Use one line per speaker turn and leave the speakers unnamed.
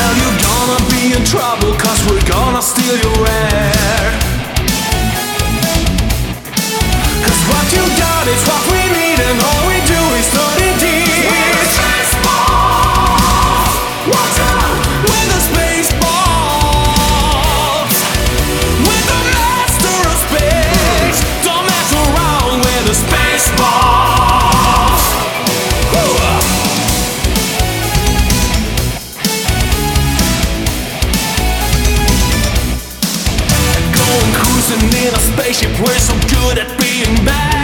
Well, you're gonna be in trouble, 'cause we're gonna steal your air. 'Cause what you got is what we need, and all we do is 30 deep. We're the space balls. Watch out! We're the space balls. We're the master of space. Don't mess around, we're the space balls. Going cruising in a spaceship, we're so good at being bad.